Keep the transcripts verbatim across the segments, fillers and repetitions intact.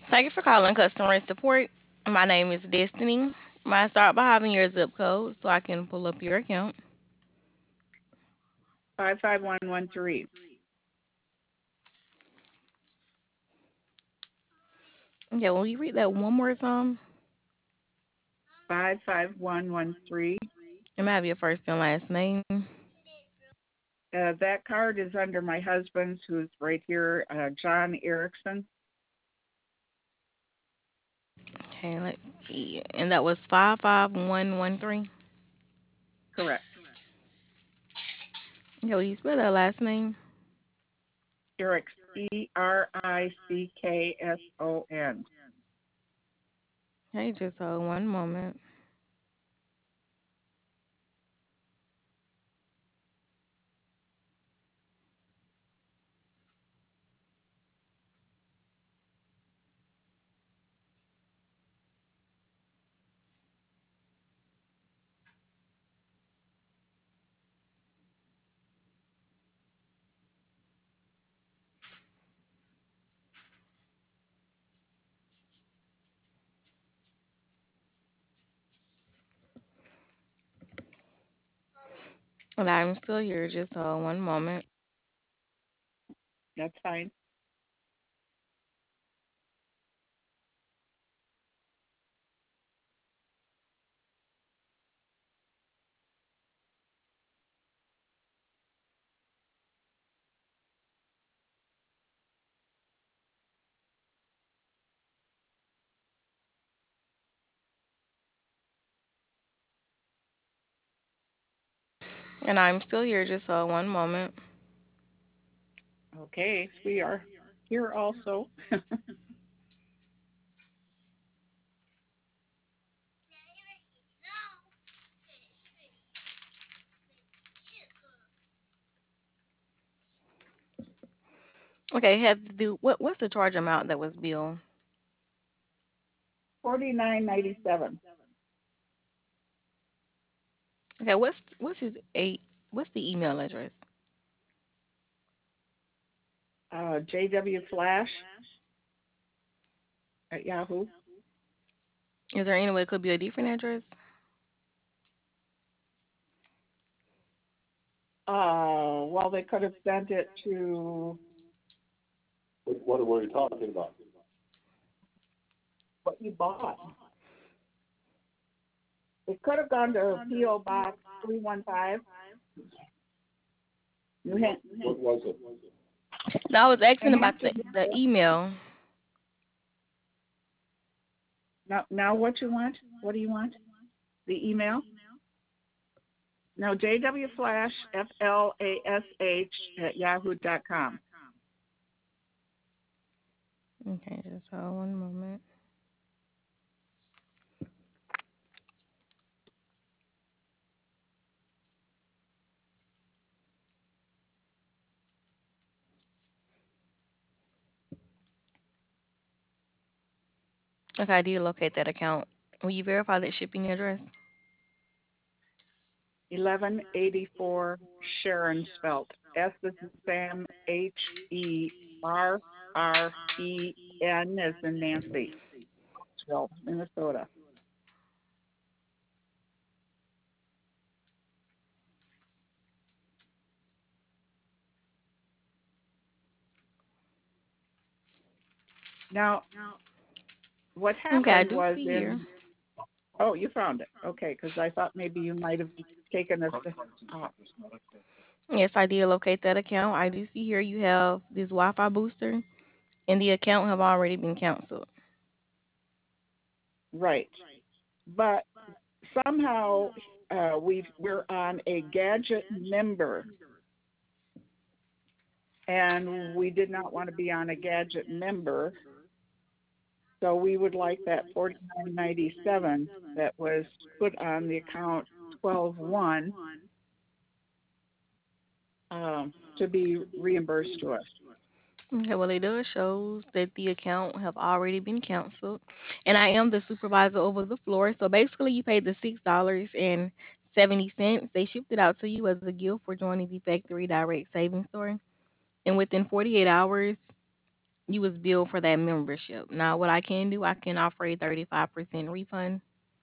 Thank you for calling customer support. My name is Destiny. May I start by having your zip code so I can pull up your account? Five five one one three. Okay, will you read that one more time? Five five one one three. And may I have your first and last name? Uh, that card is under my husband's, who's right here, uh, John Erickson. Okay, let's see. And that was five five one one three. Correct. Okay, will you spell that last name? Erickson. E R I C K S O N. Okay, just hold one moment. And I'm still here. Just hold one moment. That's fine. And I'm still here. Just hold one moment. Okay, we are here also. Okay, have to do what? What's the charge amount that was billed? Forty nine ninety seven. Okay, what's what's his eight? What's the email address? Uh, J W Flash at Yahoo. Is there any way it could be a different address? Uh, well, they could have sent it to What, what were you talking about? what you bought. It could have gone to P O Box three one five, New What, Hampshire. what was it? No, I was New asking about Hampshire. the the email. Now, now what you want? What do you want? The email? No, J W Flash, F L A S H, at yahoo dot com. Okay, just hold one moment. Okay, I did locate that account. Will you verify that shipping address? eleven eighty-four Sharon spelt. S is in Sam, H E R R E N as in Nancy, Hartsville, Minnesota. Now, what Okay, I happened do was see here. in, oh, you found it. Okay, because I thought maybe you might have taken us to, oh, Yes, I did locate that account. I do see here you have this Wi-Fi booster, and the account have already been canceled. right. But somehow uh, we we're on a gadget member, and we did not want to be on a gadget member, so we would like that forty nine ninety seven that was put on the account twelve one um, to be reimbursed to us. Okay, well, it does shows that the account have already been canceled, and I am the supervisor over the floor. So basically, you paid the six dollars and seventy cents. They shipped it out to you as a gift for joining the Factory Direct Savings Store, and within forty eight hours, You was billed for that membership. Now, what I can do, I can offer a thirty-five percent refund.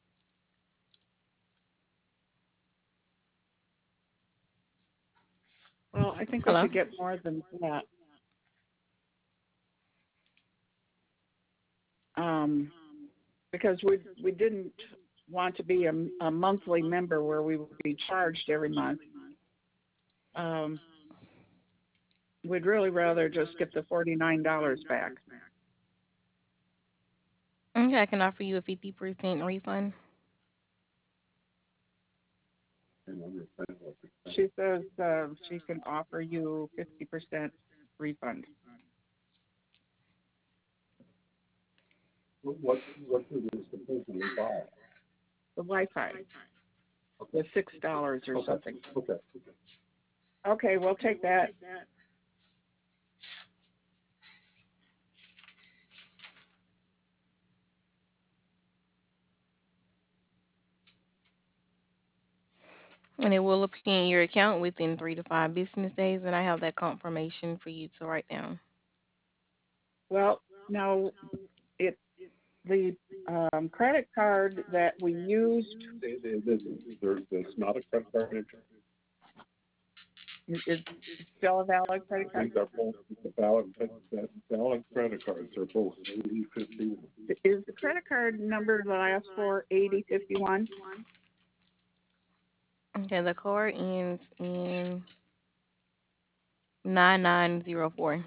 Well, I think we Hello? should get more than that. Um, because we we didn't want to be a, a monthly member where we would be charged every month. Um, we'd really rather just get the forty-nine dollars back. Okay, I can offer you a fifty percent refund. And understand what the- She says uh, she can offer you fifty percent refund. What, what is this completely buy? The Wi-Fi, Okay, the six dollars or okay, something. okay. Okay, we'll take that. And it will appear in your account within three to five business days, and I have that confirmation for you to write down. Well, now it the um, credit card that we used It, it isn't, there's, it's not a credit card interest. is is still a valid credit card. These are both, the valid, that valid credit cards are both eighty fifty. Is the credit card number that I asked for eighty fifty-one? Okay, the card ends in nine nine zero four.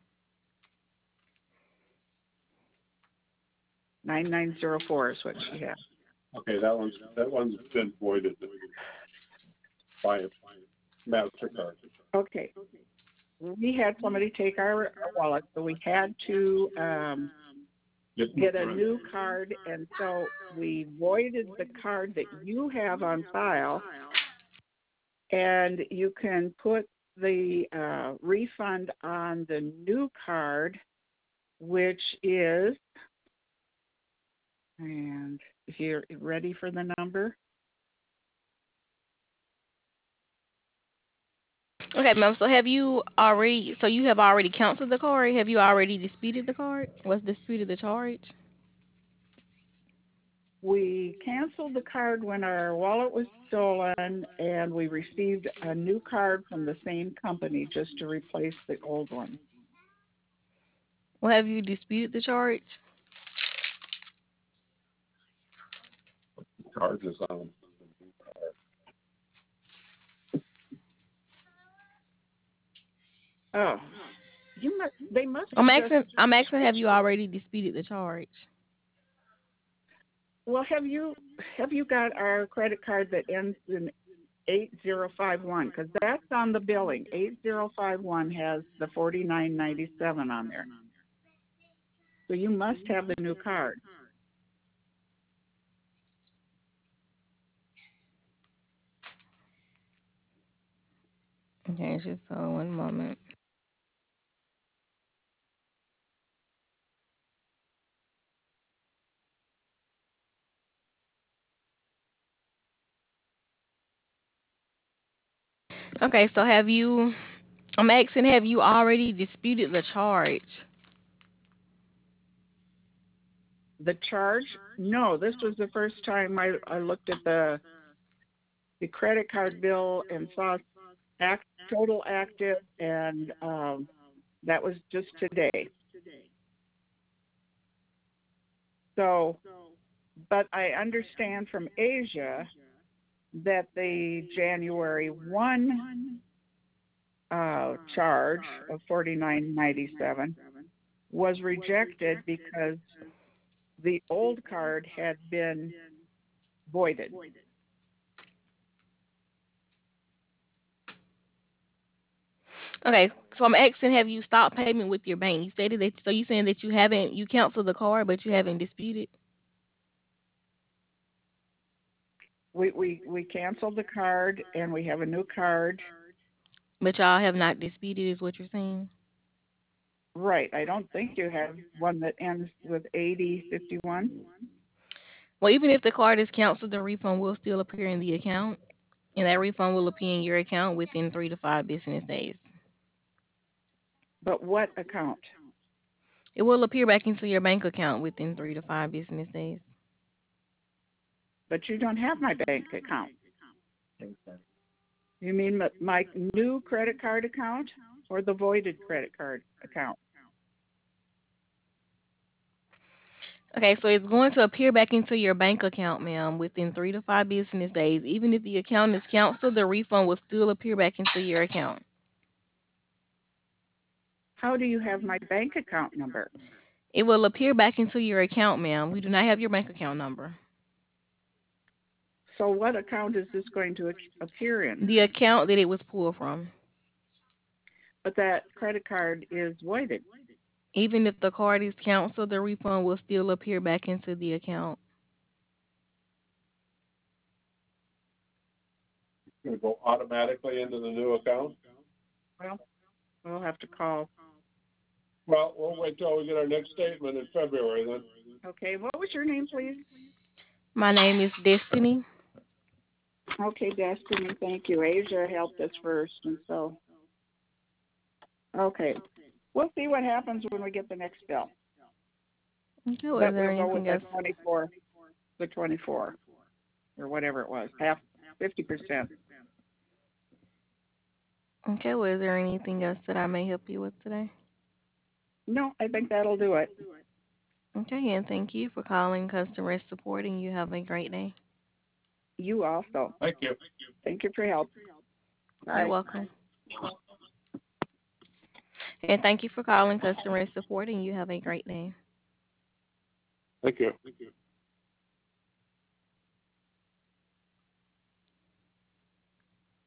nine nine zero four is what she has. Okay, that one's, that one's been voided by a MasterCard. Okay. We had somebody take our, our wallet, so we had to um, get a new card, and so we voided the card that you have on file, and you can put the uh, refund on the new card, which is, and if you're ready for the number, Okay, ma'am. So have you already? So you have already canceled the card? Have you already disputed the card? Was disputed the charge? we canceled the card when our wallet was stolen, and we received a new card from the same company just to replace the old one. Well, have you disputed the charge? Charges on. Oh, you must. They must I'm have just. asking. I'm asking. Have you already disputed the charge? Well, have you have you got our credit card that ends in eight zero five one? Because that's on the billing. Eight zero five one has the forty nine ninety seven on there. So you must have the new card. Okay, just uh, one moment. Okay, so have you? I'm asking. Have you already disputed the charge? The charge? No, this was the first time I, I looked at the the credit card bill and saw act, total active, and um, that was just today. So, but I understand from Asia that the January one uh, charge of forty nine ninety seven was rejected because the old card had been voided. Okay, so I'm asking. Have you stopped payment with your bank? You stated that. So you saying that you haven't. You canceled the card, but you haven't disputed. We we we canceled the card and we have a new card. But y'all have not disputed, is what you're saying? Right. I don't think you have one that ends with eighty fifty one. Well, even if the card is canceled, the refund will still appear in the account, and that refund will appear in your account within three to five business days. But what account? It will appear back into your bank account within three to five business days. But you don't have my bank account. You mean my, my new credit card account or the voided credit card account? Okay, so it's going to appear back into your bank account, ma'am, within three to five business days. Even if the account is canceled, the refund will still appear back into your account. How do you have my bank account number? It will appear back into your account, ma'am. We do not have your bank account number. So what account is this going to appear in? The account that it was pulled from. But that credit card is voided. Even if the card is canceled, the refund will still appear back into the account. It's gonna go automatically into the new account? Well, we'll have to call. Well, we'll wait till we get our next statement in February then. Okay, what was your name, please? My name is Destiny. Okay, Destiny, thank you. Asia helped us first, and so. Okay, we'll see what happens when we get the next bill. Okay, was But there we'll go with anything the else? twenty-four, the twenty-four, or whatever it was, half, fifty percent. Okay, was there anything else that I may help you with today? No, I think that'll do it. Okay, and thank you for calling customer support, and you have a great day. You also. Thank you. Thank you for your help. You're Bye. welcome. And thank you for calling customer support, and you have a great day. Thank you.